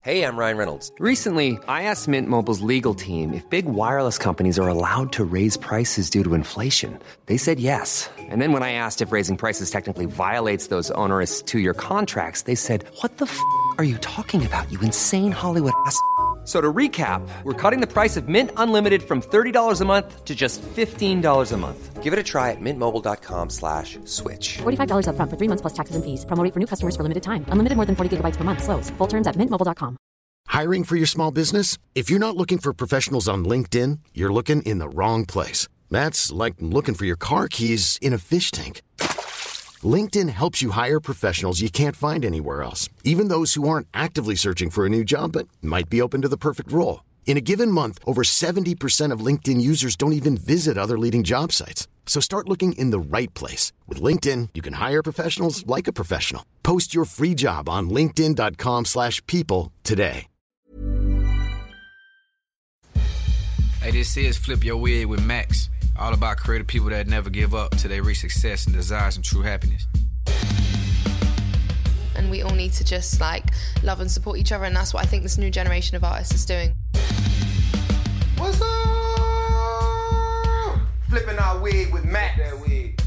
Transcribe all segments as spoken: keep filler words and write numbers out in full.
Hey, I'm Ryan Reynolds. Recently, I asked Mint Mobile's legal team if big wireless companies are allowed to raise prices due to inflation. They said yes. And then when I asked if raising prices technically violates those onerous two-year contracts, they said, what the f*** are you talking about, you insane Hollywood ass f- So to recap, we're cutting the price of Mint Unlimited from thirty dollars a month to just fifteen dollars a month. Give it a try at mintmobile.com slash switch. forty-five dollars up front for three months plus taxes and fees. Promo rate for new customers for limited time. Unlimited more than forty gigabytes per month. Slows full terms at mint mobile dot com. Hiring for your small business? If you're not looking for professionals on LinkedIn, you're looking in the wrong place. That's like looking for your car keys in a fish tank. LinkedIn helps you hire professionals you can't find anywhere else, even those who aren't actively searching for a new job but might be open to the perfect role. In a given month, over seventy percent of LinkedIn users don't even visit other leading job sites. So start looking in the right place. With LinkedIn, you can hire professionals like a professional. Post your free job on linkedin.com slash people today. Hey, this is Flip Your Wig with Max. All about creative people that never give up till they reach success and desire some true happiness. And we all need to just like love and support each other, and that's what I think this new generation of artists is doing. What's up? Flipping our wig with Max. That wig.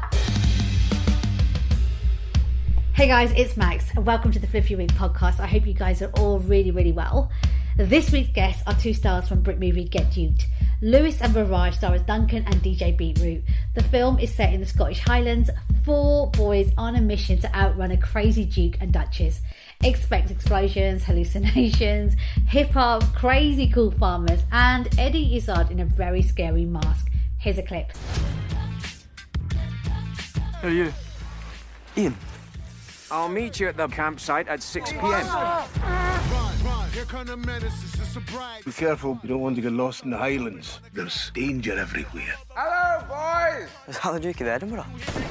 Hey guys, it's Max and welcome to the Flip Your Wig podcast. I hope you guys are all really, really well. This week's guests are two stars from Brit movie Get Duked. Lewis and Viraj star as Duncan and D J Beetroot. The film is set in the Scottish Highlands. Four boys on a mission to outrun a crazy Duke and Duchess. Expect explosions, hallucinations, hip-hop, crazy cool farmers, and Eddie Izzard in a very scary mask. Here's a clip. Who are you? Ian. I'll meet you at the campsite at six p.m. Be careful, you don't want to get lost in the Highlands. There's danger everywhere. Hello, boys! Is that the Duke of Edinburgh?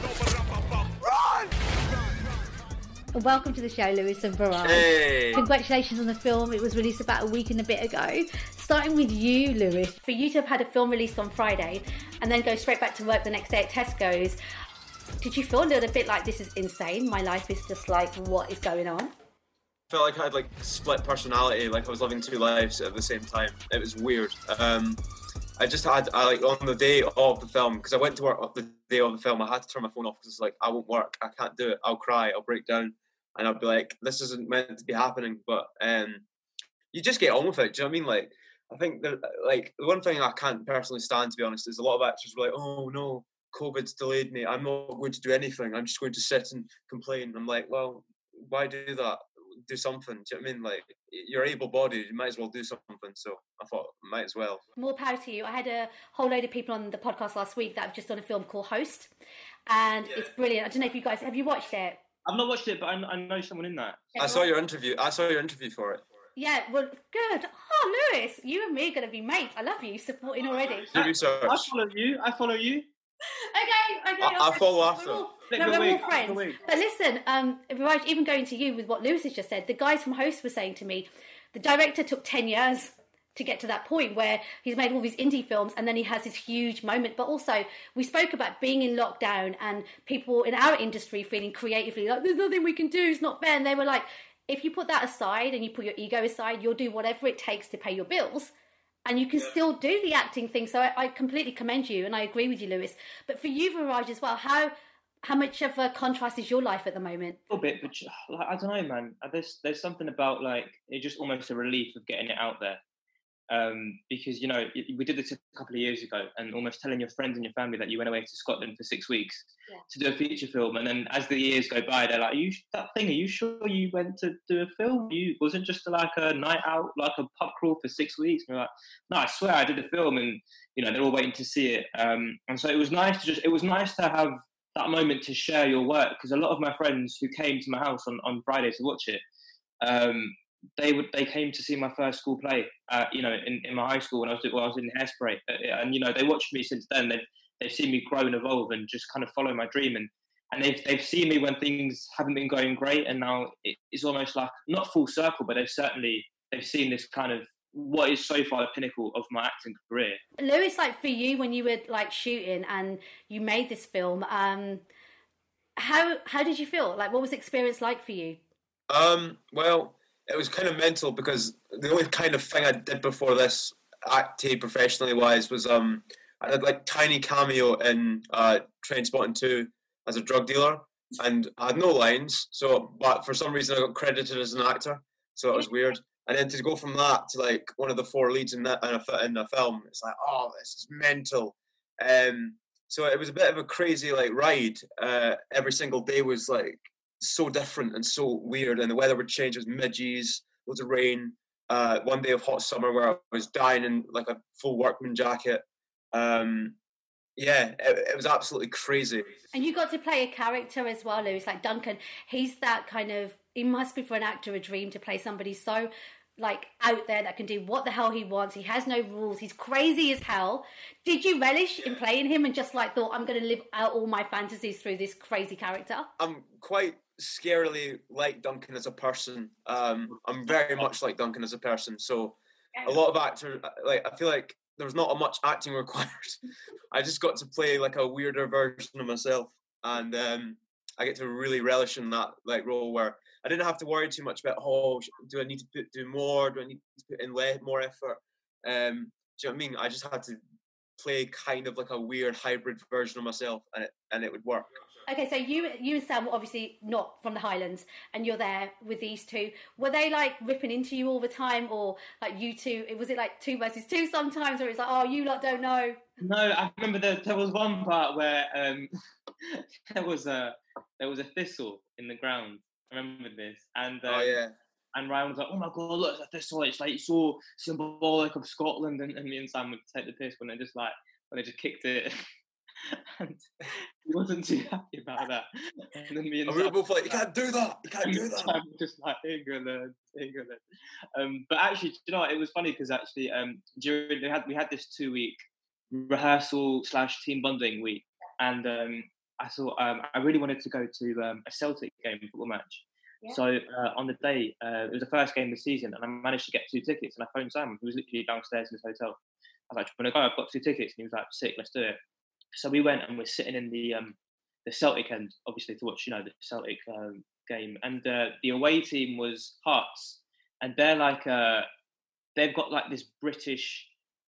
Run! Welcome to the show, Lewis and Viraj. Hey! Congratulations on the film. It was released about a week and a bit ago. Starting with you, Lewis. For you to have had a film released on Friday and then go straight back to work the next day at Tesco's, did you feel a little bit like this is insane? My life is just like, what is going on? I felt like I had like split personality, like I was living two lives at the same time. It was weird. Um, I just had, I like on the day of the film, because I went to work the day of the film, I had to turn my phone off because it's like, I won't work, I can't do it, I'll cry, I'll break down, and I'll be like, this isn't meant to be happening, but um, you just get on with it, do you know what I mean? Like, I think that, like, the one thing I can't personally stand, to be honest, is a lot of actors were like, oh no, COVID's delayed me, I'm not going to do anything, I'm just going to sit and complain. I'm like, well, why do that? Do something, do you know what I mean? Like, you're able-bodied, you might as well do something. So I thought, might as well. More power to you. I had a whole load of people on the podcast last week that have just done a film called Host, and yeah. It's brilliant. I don't know if you guys, have you watched it? I've not watched it, but I, I know someone in that. I saw your interview. I saw your interview for it. Yeah, well, good. Oh, Lewis, you and me are going to be mates. I love you, supporting already. Do research. I follow you. I follow you. Okay, okay. I, I'll follow after. We're all, no, we're all friends. But listen, um, Viraj, even going to you with what Lewis has just said, the guys from Host were saying to me, the director took ten years to get to that point where he's made all these indie films and then he has this huge moment. But also, we spoke about being in lockdown and people in our industry feeling creatively like, there's nothing we can do, it's not fair. And they were like, if you put that aside and you put your ego aside, you'll do whatever it takes to pay your bills. And you can still do the acting thing. So I, I completely commend you, and I agree with you, Lewis. But for you, Viraj, as well, how how much of a contrast is your life at the moment? A little bit, but like, I don't know, man. There's there's something about like it's just almost a relief of getting it out there. Um, because, you know, we did this a couple of years ago, and almost telling your friends and your family that you went away to Scotland for six weeks yeah. to do a feature film. And then as the years go by, they're like, are you, that thing, are you sure you went to do a film? You wasn't just like a night out, like a pub crawl for six weeks? And you're like, no, I swear I did a film. And, you know, they're all waiting to see it. Um, and so it was nice to just, it was nice to have that moment to share your work. Because a lot of my friends who came to my house on, on Friday to watch it, um, they would they came to see my first school play, uh, you know, in, in my high school when I was when I was in Hairspray, and you know they watched me since then. They've they've seen me grow and evolve and just kind of follow my dream, and and they've they've seen me when things haven't been going great, and now it's almost like not full circle, but they've certainly they've seen this kind of what is so far the pinnacle of my acting career. Lewis, like for you when you were like shooting and you made this film, um, how how did you feel? Like, what was the experience like for you? Um, well. it was kind of mental because the only kind of thing I did before this, acting professionally wise, was um I had like tiny cameo in uh, Trainspotting two as a drug dealer, and I had no lines. So, but for some reason, I got credited as an actor, so that was weird. And then to go from that to like one of the four leads in, that, in, a, in a film, it's like, oh, this is mental. Um, so it was a bit of a crazy like ride. Uh, every single day was like so different and so weird, and the weather would change. It was midges, loads of rain. Uh, one day of hot summer where I was dying in like a full workman jacket. Um, yeah, it, it was absolutely crazy. And you got to play a character as well, Lewis, like Duncan. He's that kind of, it must be for an actor a dream to play somebody so like out there that can do what the hell he wants. He has no rules. He's crazy as hell. Did you relish in playing him and just like thought, I'm going to live out all my fantasies through this crazy character? I'm quite scarily like Duncan as a person. Um, I'm very much like Duncan as a person. So a lot of actors, like I feel like there was not much acting required. I just got to play like a weirder version of myself, and um, I get to really relish in that like role where I didn't have to worry too much about, oh, do I need to put, do more? Do I need to put in le- more effort? Um, do you know what I mean? I just had to play kind of like a weird hybrid version of myself, and it and it would work. Okay, so you you and Sam were obviously not from the Highlands, and you're there with these two. Were they like ripping into you all the time, or like you two? Was it like two versus two sometimes, or it's like, oh, you lot don't know? No, I remember there, there was one part where um, there was a there was a thistle in the ground. I remember this, and um, oh yeah, and Ryan was like, "Oh my god, look, it's a thistle! It's like so symbolic of Scotland." And, and me and Sam would take the piss when they just like when they just kicked it, and he wasn't too happy about that. And then me and, and we were both like, "You can't do that! You can't do that!" Sam just like England, England. Um, but actually, you know, what, it was funny because actually, um, during we had we had this two week rehearsal slash team bonding week, and um. I thought um, I really wanted to go to um, a Celtic game, football match. Yeah. So uh, on the day, uh, it was the first game of the season, and I managed to get two tickets. And I phoned Sam, who was literally downstairs in his hotel. I was like, "Do you want to go? I've got two tickets." And he was like, "Sick, let's do it." So we went, and we're sitting in the um, the Celtic end, obviously to watch, you know, the Celtic um, game. And uh, the away team was Hearts, and they're like, uh, they've got like this British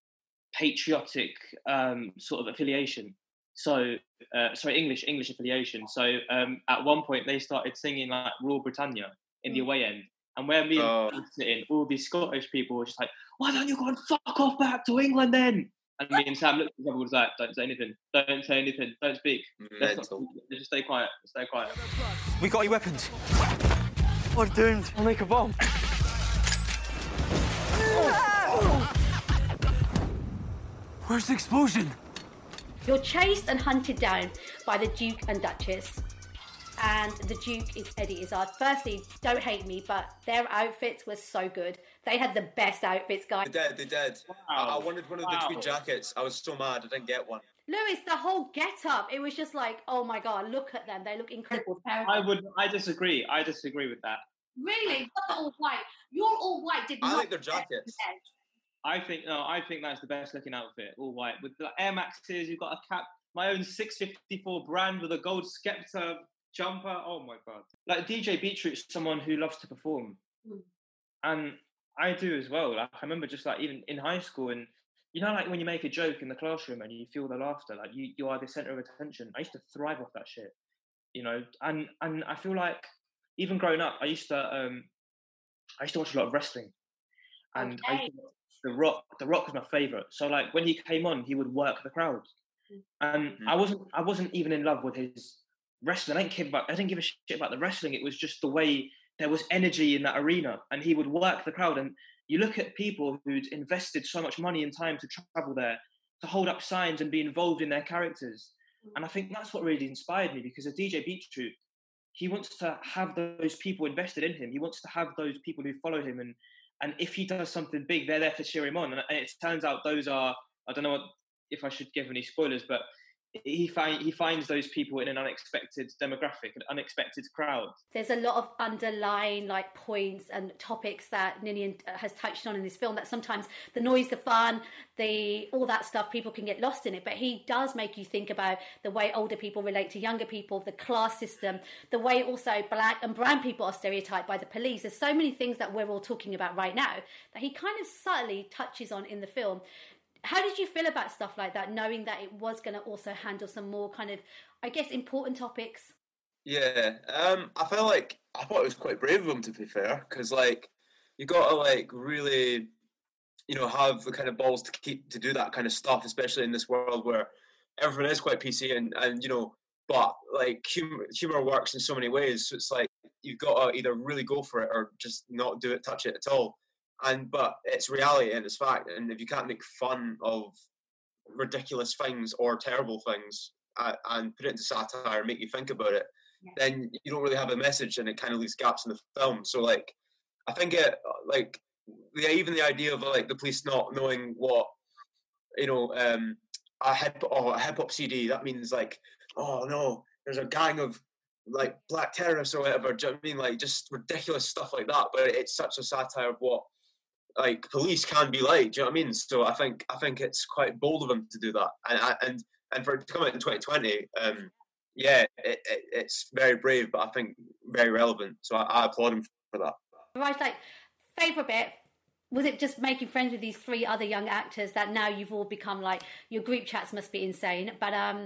patriotic um, sort of affiliation. So, uh, sorry, English English affiliation. So, um, at one point they started singing like "Rule Britannia" in the away end, and where me and oh. were sitting, all these Scottish people were just like, "Why don't you go and fuck off back to England then?" And me and Sam looked at each other and was like, "Don't say anything. Don't say anything. Don't speak. Let's, not, let's just stay quiet. Stay quiet." We got your weapons. We're doomed. I'll make a bomb. Oh. Where's the explosion? You're chased and hunted down by the Duke and Duchess. And the Duke is Eddie Izzard. Firstly, don't hate me, but their outfits were so good. They had the best outfits, guys. They did, they did. Wow. I, I wanted one of the wow. tweed jackets. I was so mad I didn't get one. Lewis, the whole get-up, it was just like, oh my God, look at them. They look incredible. I would, I disagree. I disagree with that. Really? Not all white. You're all white. Did I not like their jackets. I think no, I think that's the best looking outfit, all white with the Air Maxes. You've got a cap, my own six fifty-four brand with a gold Skepta jumper. Oh my god! Like D J Beetroot's someone who loves to perform, mm. and I do as well. Like I remember just like even in high school, and you know, like when you make a joke in the classroom and you feel the laughter, like you you are the center of attention. I used to thrive off that shit, you know, and and I feel like even growing up, I used to um, I used to watch a lot of wrestling, and okay. I used to The Rock, The Rock was my favourite. So like when he came on, he would work the crowd, and mm-hmm. I wasn't, I wasn't even in love with his wrestling. I didn't care about, I didn't give a shit about the wrestling. It was just the way there was energy in that arena, and he would work the crowd. And you look at people who'd invested so much money and time to travel there, to hold up signs and be involved in their characters. Mm-hmm. And I think that's what really inspired me, because a D J Beetroot, he wants to have those people invested in him. He wants to have those people who follow him, and. And if he does something big, they're there to cheer him on. And it turns out those are, I don't know what, if I should give any spoilers, but he find he finds those people in an unexpected demographic, an unexpected crowd. There's a lot of underlying like points and topics that Ninian has touched on in this film that sometimes the noise, the fun, the all that stuff, people can get lost in it. But he does make you think about the way older people relate to younger people, the class system, the way also black and brown people are stereotyped by the police. There's so many things that we're all talking about right now that he kind of subtly touches on in the film. How did you feel about stuff like that, knowing that it was going to also handle some more kind of, I guess, important topics? Yeah, um, I felt like, I thought it was quite brave of him, to be fair, because, like, you got to, like, really, you know, have the kind of balls to keep, to do that kind of stuff, especially in this world where everyone is quite P C and, and you know, but, like, humor, humor works in so many ways, so it's like, you've got to either really go for it or just not do it, touch it at all. And but it's reality and it's fact, and if you can't make fun of ridiculous things or terrible things uh, and put it into satire, make you think about it, yeah. then you don't really have a message, and it kind of leaves gaps in the film. So like, I think it like the, even the idea of like the police not knowing what you know um, a hip oh, a hip hop C D, that means like, oh no, there's a gang of like black terrorists or whatever. Do you know what I mean? Like just ridiculous stuff like that. But it's such a satire of what like police can be like, do you know what I mean? So I think I think it's quite bold of him to do that, and and and for it to come out in twenty twenty, um, yeah, it, it, it's very brave, but I think very relevant. So I, I applaud him for that. Right, like favourite bit, was it just making friends with these three other young actors that now you've all become like your group chats must be insane? But um,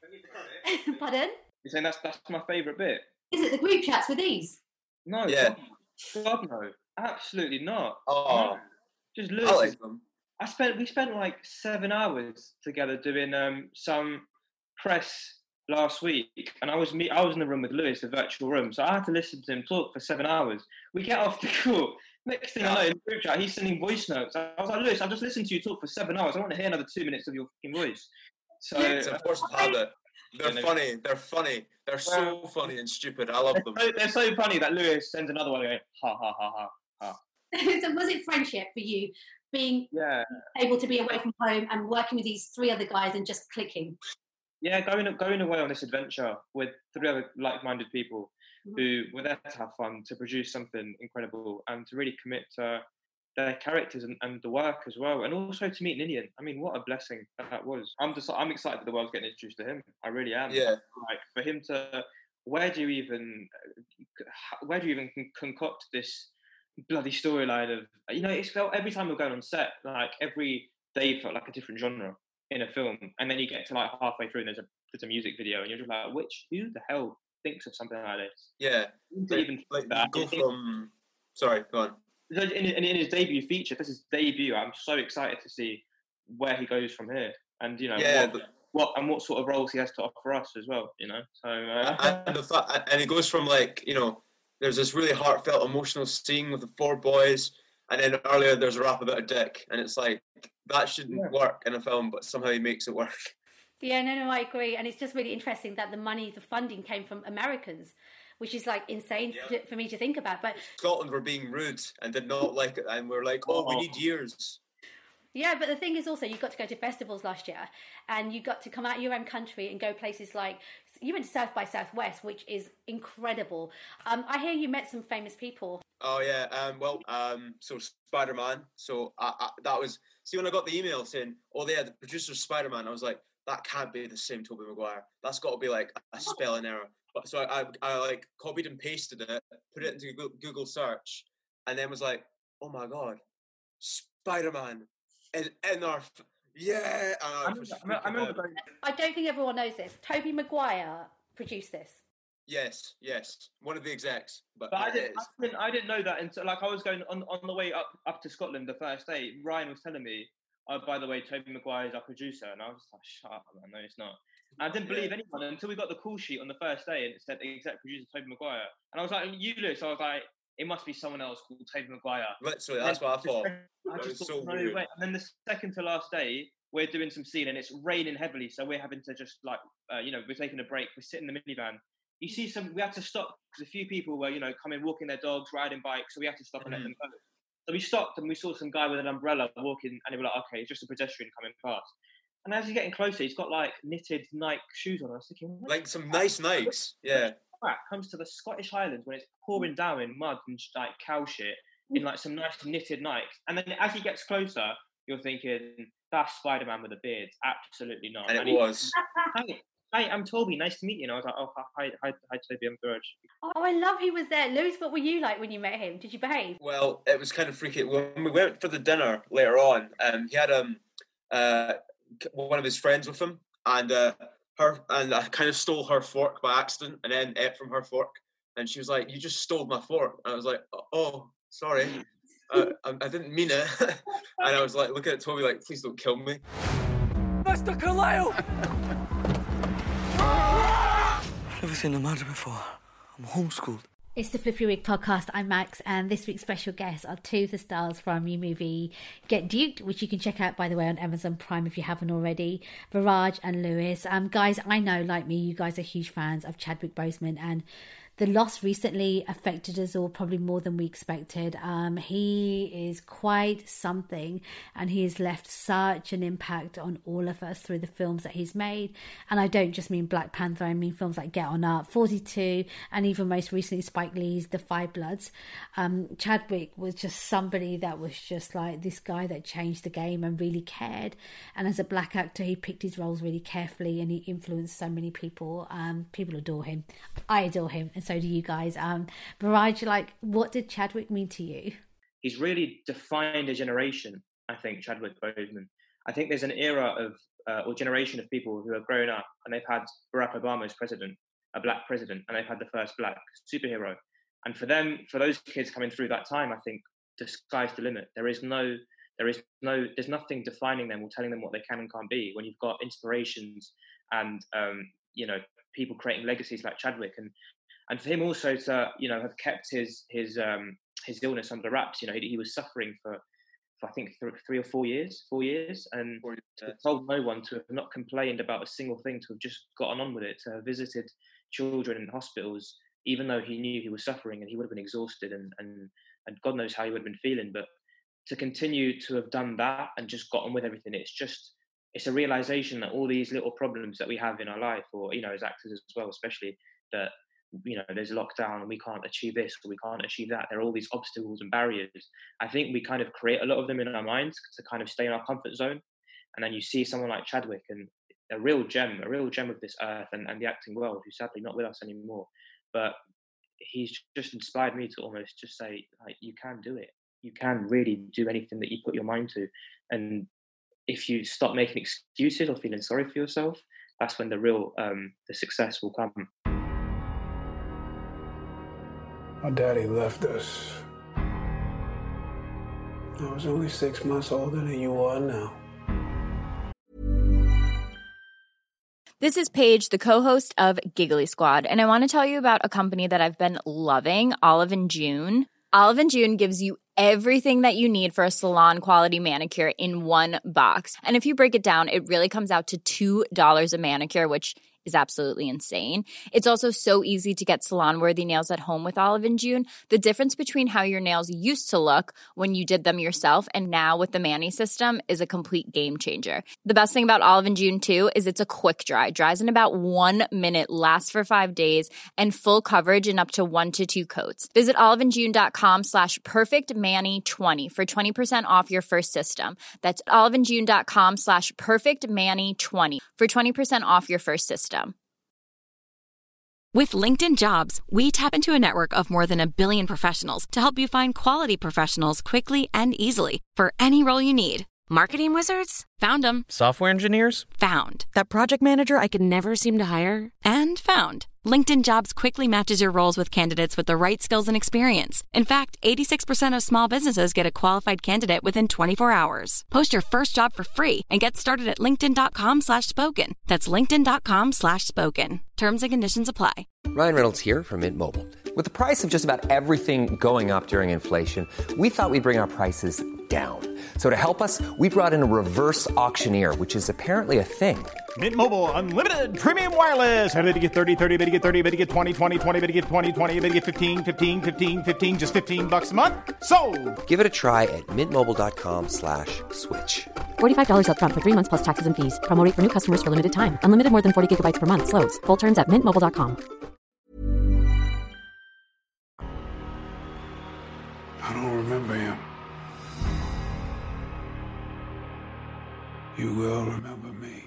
pardon? You're saying that's that's my favourite bit? Is it the group chats with these? No, yeah, God, God no. Absolutely not. Oh, no. Just Lewis. I like them. I spent we spent like seven hours together doing um, some press last week, and I was me. I was in the room with Lewis, the virtual room, so I had to listen to him talk for seven hours. We get off the call. Next thing I know, in the group chat, he's sending voice notes. I was like, Lewis, I've just listened to you talk for seven hours. I want to hear another two minutes of your fucking voice. So it's a force of habit. They're funny. They're funny. They're so funny and stupid. I love them. So, they're so funny that Lewis sends another one going, ha ha ha ha ha. So was it friendship for you, being yeah. able to be away from home and working with these three other guys and just clicking? Yeah, going going away on this adventure with three other like-minded people mm-hmm. who were there to have fun, to produce something incredible, and to really commit to their characters and, and the work as well, and also to meet Ninian. I mean, what a blessing that was. I'm just I'm excited that the world's getting introduced to him. I really am. Yeah. Like for him to, where do you even, where do you even concoct this bloody storyline of, you know, it felt every time we we're going on set, like every day felt like a different genre in a film, and then you get to like halfway through and there's a there's a music video and you're just like, which who the hell thinks of something like this? Yeah, like, even like that. go from sorry, go on. In, in, in his debut feature, this is debut. I'm so excited to see where he goes from here, and you know, yeah, what, the, what and what sort of roles he has to offer us as well. You know, so uh, and, the th- and it goes from like, you know, there's this really heartfelt, emotional scene with the four boys, and then earlier there's a rap about a dick, and it's like that shouldn't yeah. work in a film, but somehow he makes it work. Yeah, no, no, I agree, and it's just really interesting that the money, the funding came from Americans, which is like insane yeah. for, for me to think about. But Scotland were being rude and did not like it, and we're like, oh, we need years. Yeah, but the thing is also, you got to go to festivals last year, and you got to come out of your own country and go places like, you went to South by Southwest, which is incredible. Um, I hear you met some famous people. Oh yeah, um, well, um, so Spider-Man. So I, I, that was, see when I got the email saying, oh yeah, the producer's Spider-Man, I was like, that can't be the same Tobey Maguire. That's got to be like a spelling error. But so I, I, I like copied and pasted it, put it into Google, Google search, and then was like, oh my God, Spider-Man. And, and our, yeah. I, I, remember, I, remember I don't think everyone knows this. Tobey Maguire produced this. Yes, yes, one of the execs. But, but I didn't, I didn't, I didn't know that until like I was going on, on the way up up to Scotland the first day. Ryan was telling me, "Oh, by the way, Tobey Maguire is our producer," and I was like, "Shut up, man! No, it's not." And I didn't believe yeah. anyone until we got the call sheet on the first day, and it said exec producer Tobey Maguire, and I was like, "You, Lewis," I was like, it must be someone else called Tobey Maguire. Literally, that's what I thought. I just thought, so no weird. way. And then the second to last day, we're doing some scene and it's raining heavily, so we're having to just like, uh, you know, we're taking a break. We're sitting in the minivan. You see some, we had to stop because a few people were, you know, coming, walking their dogs, riding bikes, so we had to stop and mm-hmm. let them go. So we stopped and we saw some guy with an umbrella walking, and they were like, okay, it's just a pedestrian coming past. And as he's getting closer, he's got like knitted Nike shoes on. I was thinking, what? Like some nice Nikes, yeah. Comes to the Scottish Highlands when it's pouring down in mud and like cow shit in like some nice knitted Nikes, and then as he gets closer, you're thinking that's Spider-Man with a beard. Absolutely not. And it and he, was. Hi, hi, I'm Toby. Nice to meet you. And I was like, oh, hi, hi, hi, Toby. I'm Virg. Oh, I love he was there. Lewis, what were you like when you met him? Did you behave? Well, it was kind of freaky. When we went for the dinner later on, um, he had um, uh, one of his friends with him, and uh, her, and I kind of stole her fork by accident, and then ate from her fork. And she was like, "You just stole my fork." And I was like, "Oh, sorry, uh, I, I didn't mean it." And I was like, looking at Toby, like, "Please don't kill me." Mister Carlisle! Never seen a murder before. I'm homeschooled. It's the Flip Your Wig podcast. I'm Max, and this week's special guests are two of the stars from your movie Get Duked, which you can check out, by the way, on Amazon Prime if you haven't already. Viraj and Lewis. Um, guys, I know, like me, you guys are huge fans of Chadwick Boseman, and the loss recently affected us all probably more than we expected. Um, he is quite something, and he has left such an impact on all of us through the films that he's made. And I don't just mean Black Panther, I mean films like Get On Up, forty-two, and even most recently Spike Lee's The Five Bloods. Um, Chadwick was just somebody that was just like this guy that changed the game and really cared. And as a black actor, he picked his roles really carefully, and he influenced so many people. Um, people adore him. I adore him, and so do you guys. Um, Viraj, like, what did Chadwick mean to you? He's really defined a generation, I think, Chadwick Boseman. I think there's an era of, uh, or generation of people who have grown up and they've had Barack Obama as president, a black president, and they've had the first black superhero. And for them, for those kids coming through that time, I think the sky's the limit. There is no, there is no, there's nothing defining them or telling them what they can and can't be when you've got inspirations and, um, you know, people creating legacies like Chadwick. And And for him also to, you know, have kept his his um, his illness under wraps. You know, he, he was suffering for, for I think th- three or four years, four years, and four years. To have told no one, to have not complained about a single thing, to have just gotten on with it, to have visited children in hospitals, even though he knew he was suffering and he would have been exhausted and and and God knows how he would have been feeling. But to continue to have done that and just got on with everything, it's just it's a realization that all these little problems that we have in our life, or you know, as actors as well, especially that. You know, there's lockdown and we can't achieve this or we can't achieve that. There are all these obstacles and barriers. I think we kind of create a lot of them in our minds to kind of stay in our comfort zone. And then you see someone like Chadwick, and a real gem, a real gem of this earth and, and the acting world, who's sadly not with us anymore. But he's just inspired me to almost just say, like, you can do it. You can really do anything that you put your mind to. And if you stop making excuses or feeling sorry for yourself, that's when the real, um, the success will come. My daddy left us. I was only six months older than you are now. This is Paige, the co-host of Giggly Squad, and I want to tell you about a company that I've been loving, Olive and June. Olive and June gives you everything that you need for a salon-quality manicure in one box. And if you break it down, it really comes out to two dollars a manicure, which is absolutely insane. It's also so easy to get salon-worthy nails at home with Olive and June. The difference between how your nails used to look when you did them yourself and now with the Mani system is a complete game changer. The best thing about Olive and June, too, is it's a quick dry. Dries in about one minute, lasts for five days, and full coverage in up to one to two coats. Visit oliveandjune.com slash perfectmani20 for twenty percent off your first system. That's oliveandjune.com slash perfectmani20 for twenty percent off your first system. With LinkedIn Jobs, we tap into a network of more than a billion professionals to help you find quality professionals quickly and easily for any role you need. Marketing wizards? Found them. Software engineers? Found. That project manager I could never seem to hire? And found. LinkedIn Jobs quickly matches your roles with candidates with the right skills and experience. In fact, eighty-six percent of small businesses get a qualified candidate within twenty-four hours. Post your first job for free and get started at linkedin.com slash spoken. That's linkedin.com slash spoken. Terms and conditions apply. Ryan Reynolds here from Mint Mobile. With the price of just about everything going up during inflation, we thought we'd bring our prices down. So to help us, we brought in a reverse auctioneer, which is apparently a thing. Mint Mobile Unlimited Premium Wireless. How to get thirty, thirty, how to get thirty, how to get twenty, twenty, twenty, how to get twenty, twenty, how to get fifteen, fifteen, fifteen, fifteen, just fifteen bucks a month? Sold! Give it a try at mintmobile.com slash switch. forty-five dollars up front for three months plus taxes and fees. Promo rate for new customers for limited time. Unlimited more than forty gigabytes per month. Slows full terms at mint mobile dot com. I don't remember him. You will remember me.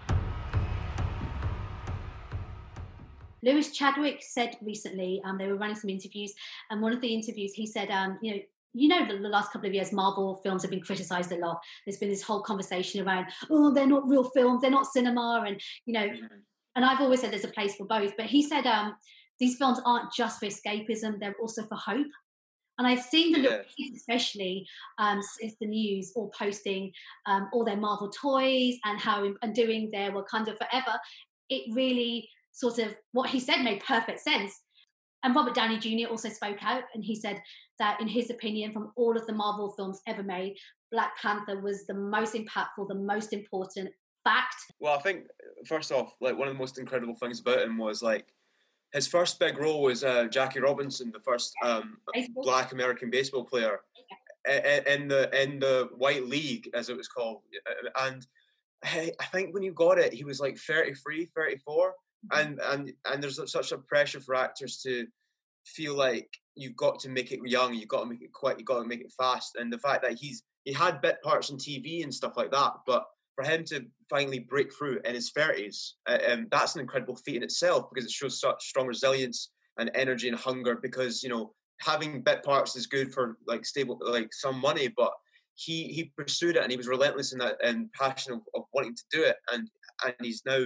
Lewis Chadwick said recently, um, they were running some interviews, and one of the interviews he said, um, you know, you know, the, the last couple of years, Marvel films have been criticised a lot. There's been this whole conversation around, oh, they're not real films, they're not cinema, and you know, and I've always said there's a place for both. But he said um, these films aren't just for escapism; they're also for hope. And I've seen the little kids, especially um, since the news, all posting um, all their Marvel toys and how and doing their Wakanda Forever. It really sort of what he said made perfect sense. And Robert Downey Junior also spoke out, and he said that in his opinion, from all of the Marvel films ever made, Black Panther was the most impactful, the most important fact. Well, I think first off, like one of the most incredible things about him was like his first big role was uh, Jackie Robinson, the first um, Black American baseball player okay. in the in the White League, as it was called. And I think when you got it, he was like thirty-three, thirty-four. And and and there's such a pressure for actors to feel like you've got to make it young, you've got to make it quick, you've got to make it fast. And the fact that he's he had bit parts on T V and stuff like that, but for him to finally break through in his thirties, uh, um, that's an incredible feat in itself, because it shows such strong resilience and energy and hunger. Because you know, having bit parts is good for like stable, like some money, but he he pursued it and he was relentless in that and passionate of, of wanting to do it, and and he's now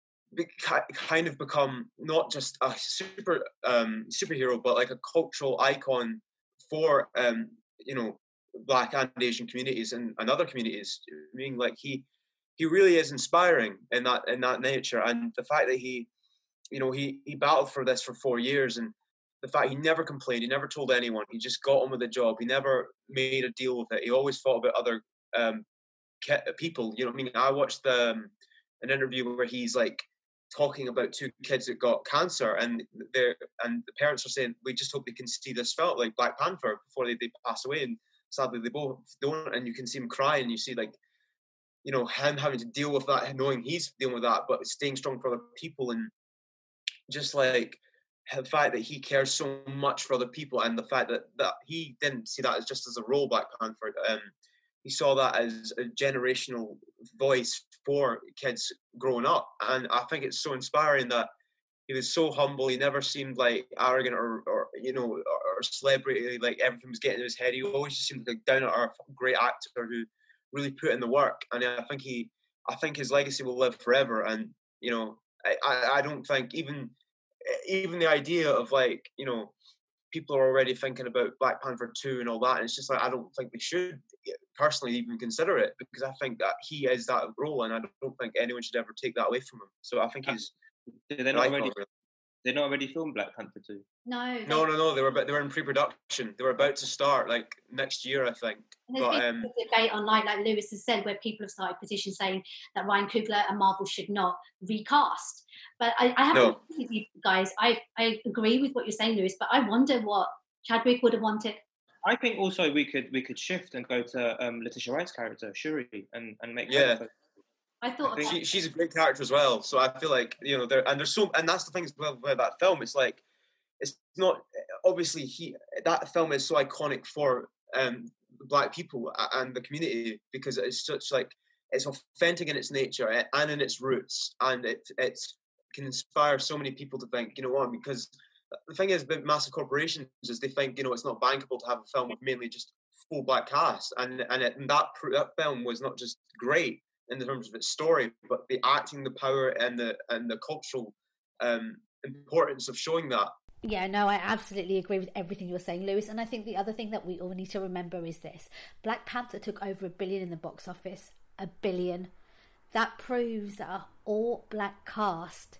kind of become not just a super um, superhero, but like a cultural icon for um, you know, Black and Asian communities and, and other communities. I mean, like he he really is inspiring in that in that nature. And the fact that he, you know, he he battled for this for four years, and the fact he never complained, he never told anyone, he just got on with the job. He never made a deal with it. He always thought about other um, people. You know what I mean? I watched the, um, an interview where he's like talking about two kids that got cancer, and they and the parents are saying, we just hope they can see this film, like Black Panther, before they, they pass away. And sadly they both don't, and you can see him cry, and you see like, you know, him having to deal with that, knowing he's dealing with that, but staying strong for other people. And just like the fact that he cares so much for other people, and the fact that, that he didn't see that as just as a role, Black Panther, um, he saw that as a generational voice for kids growing up. And I think it's so inspiring that he was so humble. He never seemed like arrogant or, or you know, or, or celebrity, like everything was getting in his head. He always just seemed like down to earth, great actor who really put in the work. And I think he, I think his legacy will live forever. And, you know, I, I, I don't think even, even the idea of like, you know, people are already thinking about Black Panther two and all that. And it's just like, I don't think we should personally even consider it, because I think that he is that role, and I don't think anyone should ever take that away from him. So I think he's... They're not already, they're not already filmed Black Panther two? No. No, no, no. They were they were in pre-production. They were about to start like next year, I think. And there's but, been um, a debate online, like Lewis has said, where people have started petitions saying that Ryan Coogler and Marvel should not recast. But I, I have No. to agree with you guys. I, I agree with what you're saying, Lewis, but I wonder what Chadwick would have wanted. I think also we could we could shift and go to um, Letitia Wright's character, Shuri, and, and make Yeah. her. I thought she, she's a great character as well. So I feel like, you know, there and there's so and that's the thing about that film. It's like it's not obviously he that film is so iconic for um, Black people and the community, because it's such like it's authentic in its nature and in its roots, and it it's can inspire so many people to think, you know what, because the thing is, the massive corporations is they think, you know, it's not bankable to have a film with mainly just full Black cast, and and, it, and that that film was not just great in terms of its story, but the acting, the power, and the and the cultural um, importance of showing that. Yeah, no, I absolutely agree with everything you're saying, Lewis. And I think the other thing that we all need to remember is this: Black Panther took over a billion in the box office. A billion. That proves that an all-Black cast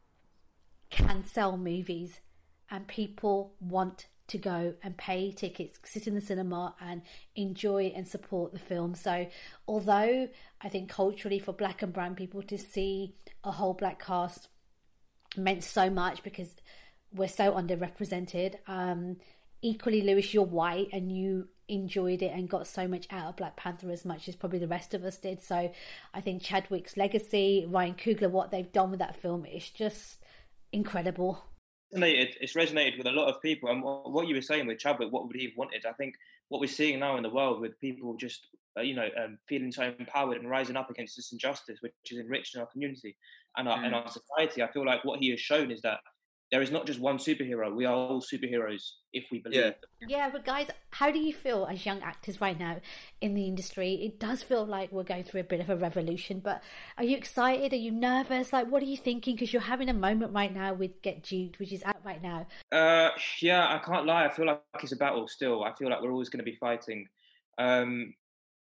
can sell movies, and people want to go and pay tickets, sit in the cinema and enjoy and support the film. So although I think culturally for Black and brown people to see a whole Black cast meant so much because we're so underrepresented, um, equally, Lewis, you're white and you enjoyed it and got so much out of Black Panther as much as probably the rest of us did. So I think Chadwick's legacy, Ryan Coogler, what they've done with that film, it's just incredible. It's resonated with a lot of people, and what you were saying with Chadwick, what would he have wanted? I think what we're seeing now in the world with people just, uh, you know, um, feeling so empowered and rising up against this injustice, which is enriching our community and our, mm. and our society. I feel like what he has shown is that there is not just one superhero. We are all superheroes if we believe. Yeah. yeah, but guys, how do you feel as young actors right now in the industry? It does feel like we're going through a bit of a revolution, but are you excited? Are you nervous? Like, what are you thinking? Because you're having a moment right now with Get Duked, which is out right now. Uh, yeah, I can't lie. I feel like it's a battle still. I feel like we're always going to be fighting. Um,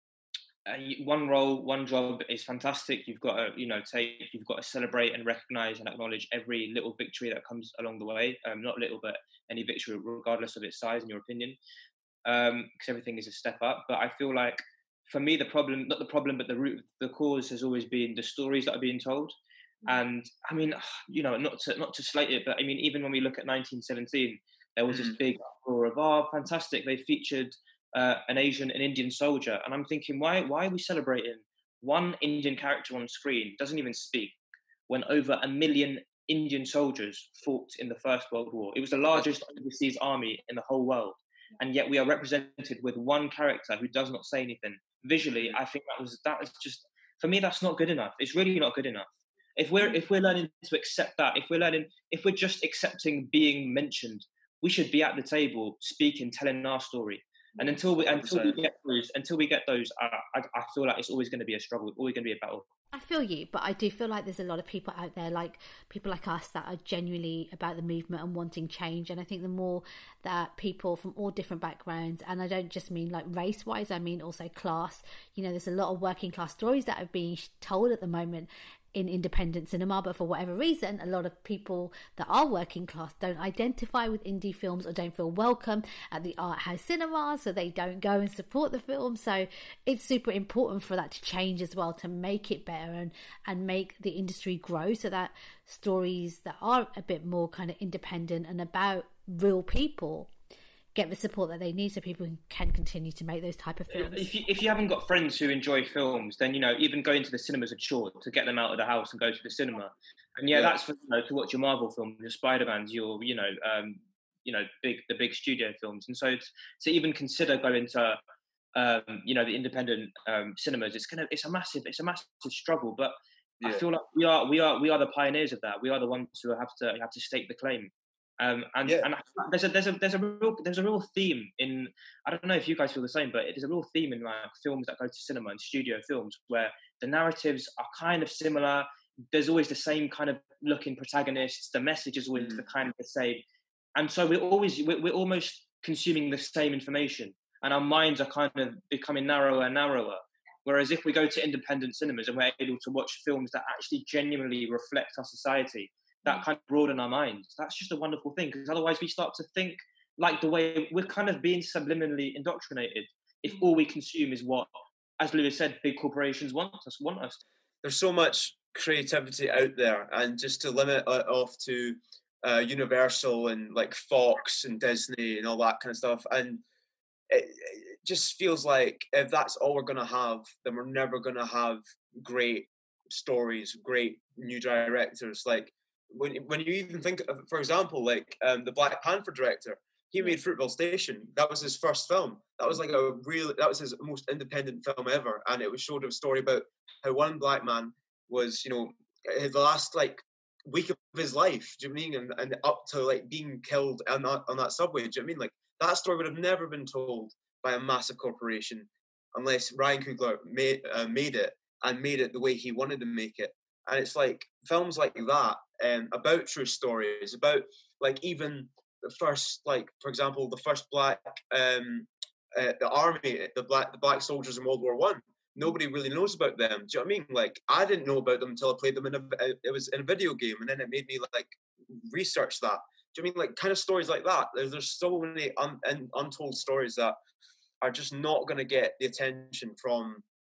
one role, one job is fantastic. You've got to, you know, take. You've got to celebrate and recognise and acknowledge every little victory that comes along the way. Um, not little, but any victory, regardless of its size, in your opinion, because um, everything is a step up. But I feel like, for me, the problem, not the problem, but the root, the cause has always been the stories that are being told. Mm. And I mean, you know, not to not to slate it, but I mean, even when we look at nineteen seventeen, there was mm. this big uproar of, oh, fantastic, they featured Uh, an Asian, an Indian soldier, and I'm thinking, why why are we celebrating one Indian character on screen doesn't even speak when over a million Indian soldiers fought in the First World War? It was the largest overseas army in the whole world, and yet we are represented with one character who does not say anything. Visually, I think that was that was just, for me, that's not good enough. It's really not good enough. If we're if we're learning to accept that, if we're learning, if we're just accepting being mentioned, we should be at the table speaking, telling our story. And until we until we get those, until we get those, I, I, I feel like it's always going to be a struggle, always going to be a battle. I feel you, but I do feel like there's a lot of people out there, like people like us, that are genuinely about the movement and wanting change. And I think the more that people from all different backgrounds, and I don't just mean like race-wise, I mean also class, you know, there's a lot of working class stories that are being told at the moment in independent cinema, but for whatever reason, a lot of people that are working class don't identify with indie films or don't feel welcome at the art house cinema, so they don't go and support the film. So it's super important for that to change as well, to make it better and, and make the industry grow, so that stories that are a bit more kind of independent and about real people get the support that they need, so people can continue to make those type of films. If you, if you haven't got friends who enjoy films, then, you know, even going to the cinema is a chore to get them out of the house and go to the cinema. And yeah, yeah. that's for, you know, to watch your Marvel films, your Spider-Mans, your, you know, um, you know, big the big studio films. And so to, to even consider going to, um, you know, the independent um, cinemas, it's gonna, it's a massive, it's a massive struggle. But yeah. I feel like we are, we are, we are the pioneers of that. We are the ones who have to have to stake the claim. Um, and yeah. and there's a there's a there's a real there's a real theme in, I don't know if you guys feel the same, but it is a real theme in like films that go to cinema and studio films where the narratives are kind of similar. There's always the same kind of looking protagonists. The message is always mm. the kind of the same, and so we're always we're, we're almost consuming the same information, and our minds are kind of becoming narrower and narrower. Whereas if we go to independent cinemas and we're able to watch films that actually genuinely reflect our society, that kind of broaden our minds, that's just a wonderful thing, because otherwise we start to think like the way we're kind of being subliminally indoctrinated if all we consume is what, as Lewis said, big corporations want us want us. There's so much creativity out there, and just to limit it off to uh, Universal and like Fox and Disney and all that kind of stuff, and it, it just feels like if that's all we're going to have, then we're never going to have great stories, great new directors. Like, When when you even think of, for example, like um, the Black Panther director, he made Fruitvale Station. That was his first film. That was like a real, that was his most independent film ever. And it was showed a story about how one black man was, you know, the last like week of his life, do you know what I mean? And, and up to like being killed on that, on that subway, do you know what I mean? Like that story would have never been told by a massive corporation unless Ryan Coogler made, uh, made it and made it the way he wanted to make it. And it's like films like that, um, about true stories, about like even the first, like for example, the first black, um, uh, the army, the black, the black soldiers in World War One. Nobody really knows about them. Do you know what I mean? Like I didn't know about them until I played them in a, it was in a video game, and then it made me like research that. Do you know what I mean? Like kind of stories like that. There's there's so many un, un, untold stories that are just not going to get the attention from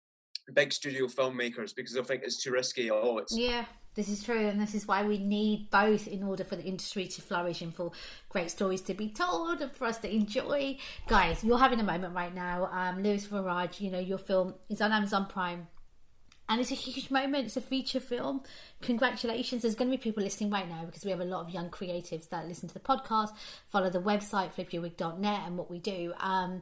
big studio filmmakers because they'll think it's too risky. Oh, it's yeah. This is true, and this is why we need both in order for the industry to flourish and for great stories to be told and for us to enjoy. Guys, you're having a moment right now. Um, Louis Farage, you know, your film is on Amazon Prime, and it's a huge moment. It's a feature film. Congratulations. There's going to be people listening right now because we have a lot of young creatives that listen to the podcast, follow the website, flip your wig dot net, and what we do. Um,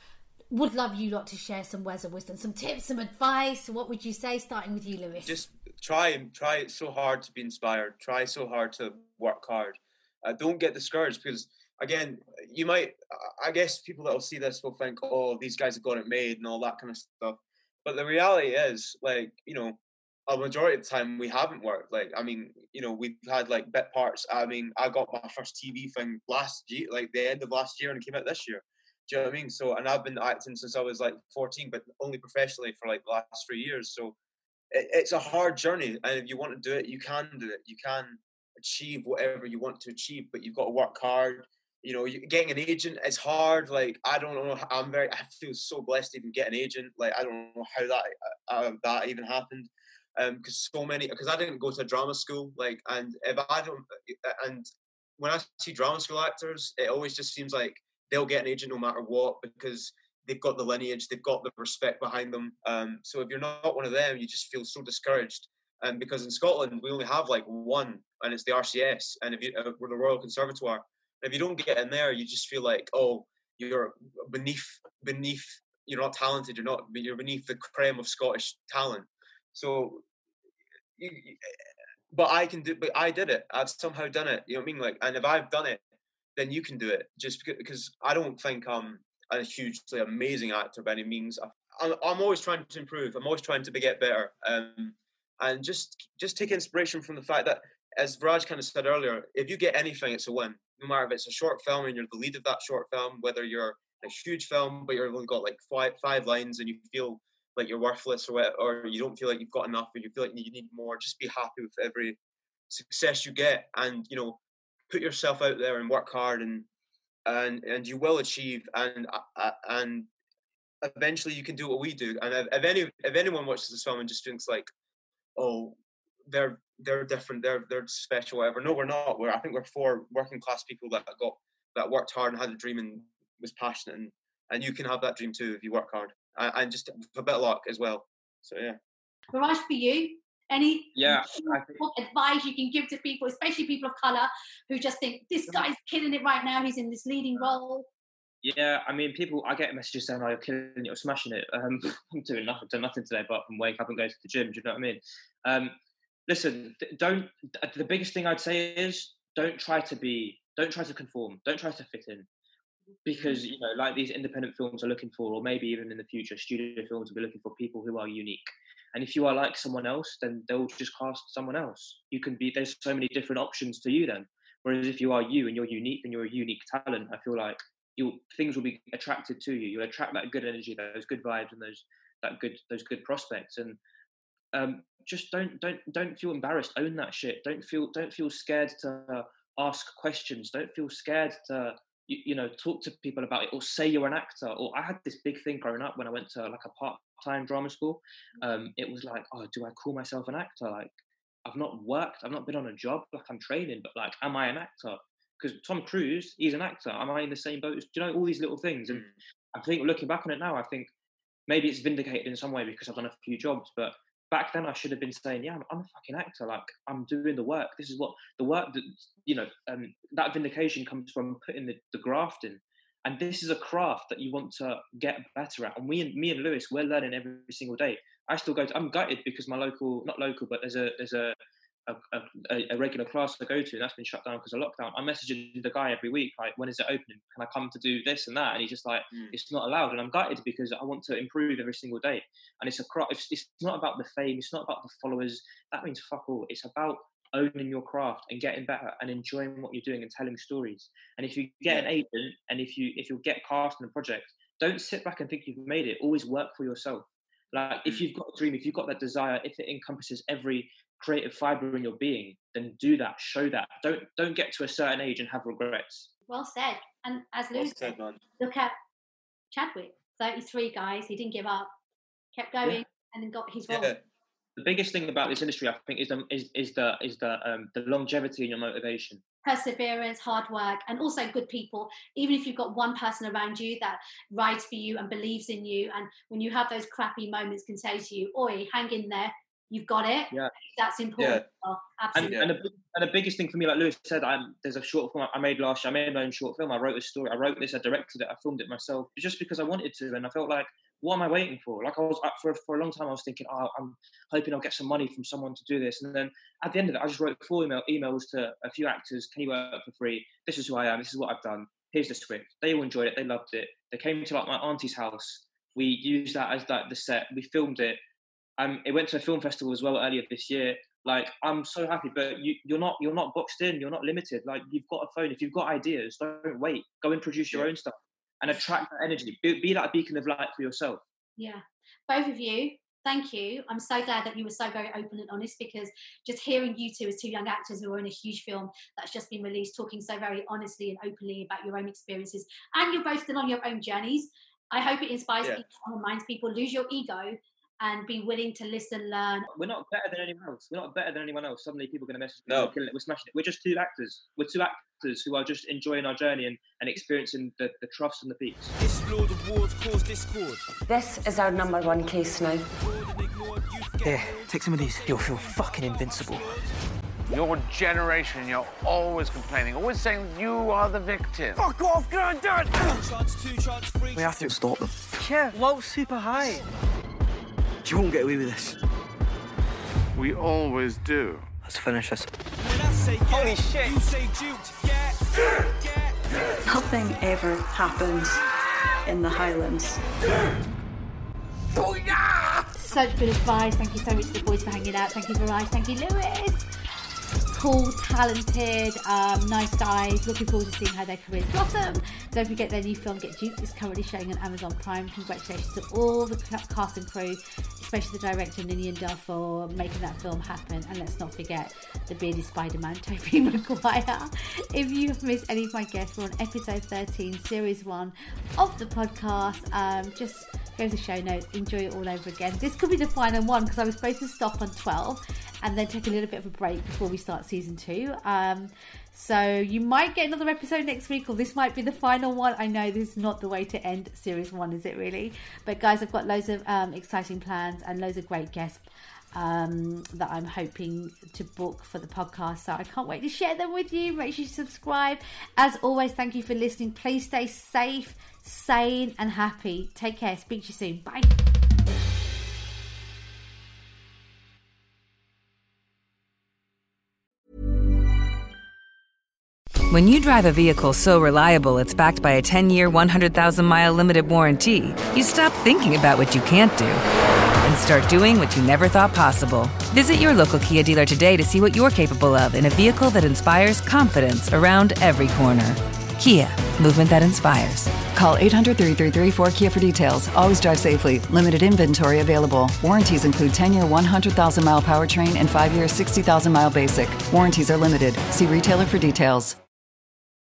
would love you lot to share some words of wisdom, some tips, some advice. What would you say, starting with you, Louis? Just try and try so hard to be inspired. Try so hard to work hard. Uh, don't get discouraged because, again, you might, I guess people that will see this will think, oh, these guys have got it made and all that kind of stuff. But the reality is, like, you know, a majority of the time we haven't worked. Like, I mean, you know, we've had like bit parts. I mean, I got my first T V thing last year, like the end of last year, and it came out this year. Do you know what I mean? So, and I've been acting since I was like fourteen, but only professionally for like the last three years. So it, it's a hard journey. And if you want to do it, you can do it. You can achieve whatever you want to achieve, but you've got to work hard. You know, you, getting an agent is hard. Like, I don't know. I'm very, I feel so blessed to even get an agent. Like, I don't know how that, uh, that even happened. Um, because so many, because I didn't go to drama school. Like, and if I don't, and when I see drama school actors, it always just seems like they'll get an agent no matter what because they've got the lineage, they've got the respect behind them. Um, so if you're not one of them, you just feel so discouraged. Um, because in Scotland, we only have like one, and it's the R C S, and if you, uh, we're the Royal Conservatoire. If you don't get in there, you just feel like, oh, you're beneath, beneath, you're not talented, you're not, you're beneath the creme of Scottish talent. So, you, but I can do, but I did it. I've somehow done it. You know what I mean? Like, and if I've done it, then you can do it. Just because, because I don't think I'm a hugely amazing actor by any means. I'm, I'm always trying to improve. I'm always trying to get better. Um, and just just take inspiration from the fact that, as Viraj kind of said earlier, if you get anything, it's a win. No matter if it's a short film and you're the lead of that short film, whether you're a huge film but you've only got like five, five lines and you feel like you're worthless or what, or you don't feel like you've got enough or you feel like you need more, just be happy with every success you get, and, you know, put yourself out there and work hard, and and and you will achieve, and uh, and eventually you can do what we do. And if, if any if anyone watches this film and just thinks like, oh, they're they're different, they're they're special, whatever. No, we're not. We're I think we're four working class people that got that worked hard and had a dream and was passionate, and, and you can have that dream too if you work hard, and, and just a bit of luck as well. So yeah. Viraj, for you, any yeah, advice you can give to people, especially people of colour, who just think this guy's killing it right now, he's in this leading role? Yeah, I mean, people, I get messages saying, oh, you're killing it, you're smashing it. Um, I'm doing nothing, done nothing today apart from wake up and go to the gym, do you know what I mean? Um, listen, don't, the biggest thing I'd say is don't try to be, don't try to conform, don't try to fit in. Because, you know, like these independent films are looking for, or maybe even in the future, studio films will be looking for people who are unique. And if you are like someone else, then they'll just cast someone else. You can be, there's so many different options to you then. Whereas if you are you and you're unique and you're a unique talent, I feel like you things will be attracted to you. You'll attract that good energy, those good vibes, and those that good those good prospects. And um, just don't don't don't feel embarrassed. Own that shit. Don't feel don't feel scared to uh, ask questions. Don't feel scared to you, you know talk to people about it, or say you're an actor. Or I had this big thing growing up when I went to like a part-time drama school. Um, it was like, oh, do I call myself an actor? Like, I've not worked, I've not been on a job, like I'm training, but like, am I an actor? Because Tom Cruise, he's an actor. Am I in the same boat? Do you know, all these little things? And I think looking back on it now, I think maybe it's vindicated in some way because I've done a few jobs, but back then I should have been saying, yeah, I'm, I'm a fucking actor. Like, I'm doing the work. This is what the work that, you know, um, that vindication comes from putting the, the graft in. And this is a craft that you want to get better at. And we and me and Lewis, we're learning every single day. I still go to, I'm gutted because my local, not local, but there's a, there's a, A, a, a regular class I go to, and that's been shut down because of lockdown. I'm messaging the guy every week, like, when is it opening? Can I come to do this and that? And he's just like, mm. it's not allowed. And I'm gutted because I want to improve every single day. And it's a craft. It's, it's not about the fame. It's not about the followers. That means fuck all. It's about owning your craft and getting better and enjoying what you're doing and telling stories. And if you get an agent and if you if you get cast in a project, don't sit back and think you've made it. Always work for yourself. Like, if you've got a dream, if you've got that desire, if it encompasses every creative fibre in your being, then do that, show that. Don't don't get to a certain age and have regrets. Well said. And as Lou well said, said, look at Chadwick, thirty-three, guys. He didn't give up, kept going, Yeah. and then got his role. Yeah. The biggest thing about this industry, I think, is the is, is the is the um, the longevity in your motivation, perseverance, hard work, and also good people. Even if you've got one person around you that rides for you and believes in you, and when you have those crappy moments, can say to you, "Oi, hang in there, you've got it." Yeah, that's important. Yeah. Oh, absolutely. And, and, the, and the biggest thing for me, like Lewis said, I'm, there's a short film I made last year. I made my own short film. I wrote a story. I wrote this. I directed it. I filmed it myself, just because I wanted to, and I felt like, what am I waiting for? Like I was for for a long time, I was thinking, oh, I'm hoping I'll get some money from someone to do this. And then at the end of it, I just wrote four email, emails to a few actors. Can you work for free? This is who I am. This is what I've done. Here's the script. They all enjoyed it. They loved it. They came to like my auntie's house. We used that as like the set. We filmed it. Um, it went to a film festival as well earlier this year. Like I'm so happy, but you, you're not you're not boxed in. You're not limited. Like you've got a phone. If you've got ideas, don't wait. Go and produce your own stuff and attract that energy. Be, be that beacon of light for yourself. Yeah, both of you, thank you. I'm so glad that you were so very open and honest, because just hearing you two as two young actors who are in a huge film that's just been released, talking so very honestly and openly about your own experiences, and you're both still on your own journeys. I hope it inspires yeah. people and reminds people, lose your ego and be willing to listen, learn. We're not better than anyone else. We're not better than anyone else. Suddenly people are going to message no. we're killing it, we're smashing it. We're just two actors. We're two actors who are just enjoying our journey and, and experiencing the, the troughs and the peaks. Explore the wars, cause discord. This is our number one case now. Here, take some of these. You'll feel fucking invincible. Your generation, you're always complaining, always saying you are the victim. Fuck off, Grandad! We have to stop them. Yeah, low super high. You won't get away with this. We always do. Let's finish this. Holy shit! Nothing ever happens in the Highlands. Such good advice. Thank you so much to the boys for hanging out. Thank you, Viraj. Thank you, Lewis. Cool, talented, um, nice guys. Looking forward to seeing how their careers blossom. Don't forget their new film, Get Duped, is currently showing on Amazon Prime. Congratulations to all the cast and crew, especially the director Ninian Duff for making that film happen. And let's not forget the bearded Spider-Man, Tobey Maguire. If you have missed any of my guests, we're on episode thirteen, series one of the podcast. Um, just go to the show notes, enjoy it all over again. This could be the final one, because I was supposed to stop on twelve and then take a little bit of a break before we start season two. Um, so you might get another episode next week, or this might be the final one. I know this is not the way to end series one, is it really? But guys, I've got loads of um, exciting plans and loads of great guests um, that I'm hoping to book for the podcast. So I can't wait to share them with you. Make sure you subscribe. As always, thank you for listening. Please stay safe, sane and happy. Take care. Speak to you soon. Bye. When you drive a vehicle so reliable it's backed by a ten-year, one hundred thousand mile limited warranty, you stop thinking about what you can't do and start doing what you never thought possible. Visit your local Kia dealer today to see what you're capable of in a vehicle that inspires confidence around every corner. Kia, movement that inspires. Call eight hundred, three three three, four Kia for details. Always drive safely. Limited inventory available. Warranties include ten-year, one hundred thousand mile powertrain and five-year, sixty thousand mile basic. Warranties are limited. See retailer for details.